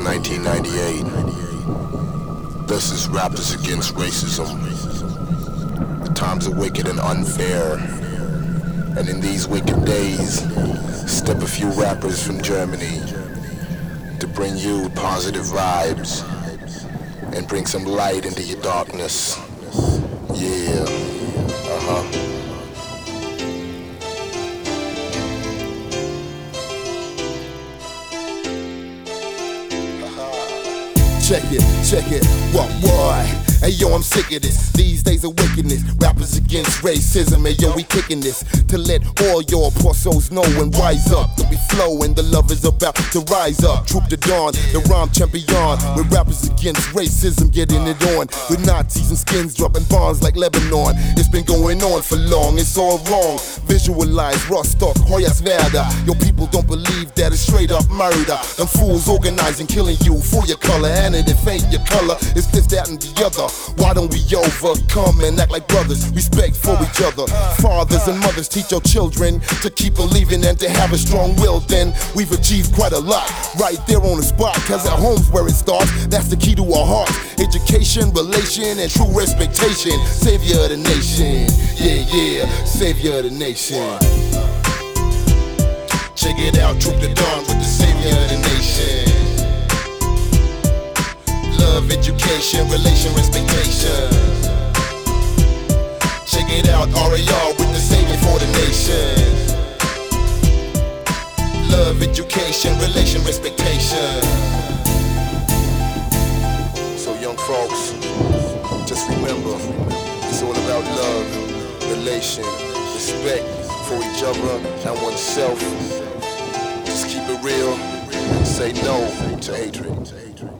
1998. This is Rappers Against Racism. The times are wicked and unfair, and in these wicked days, step a few rappers from Germany to bring you positive vibes and bring some light into your darkness. Yeah, Check it, what? Hey yo, I'm sick of this. These days of wickedness, rappers against racism. Hey yo, we kicking this to let all your poor souls know and rise up. We flow and the love is about to rise up. Troop the dawn, the rhyme champion. With rappers against racism, getting it on. With Nazis and skins dropping bombs like Lebanon. It's been going on for long, it's all wrong. Visualize Rostock, Hoyerswerda. Your people don't believe that it's straight up murder. Them fools organizing, killing you for your color. And if it ain't your color, it's this, that, and the other. Why don't we overcome and act like brothers? Respect for each other. Fathers and mothers teach your children to keep believing and to have a strong will. Then we've achieved quite a lot right there on the spot. Cause at home's where it starts. That's the key to our hearts. Education, relation, and true respectation. Savior of the nation. Yeah, savior of the nation. Check it out, Troop the Dawn with the savior of the nation. Love, education, relation, respectation. Check it out, RAR with the savior for the nation. Love, education, relation, respectation. So young folks, just remember, it's all about love, relation, respect for each other and oneself. Just keep it real and say no to hatred.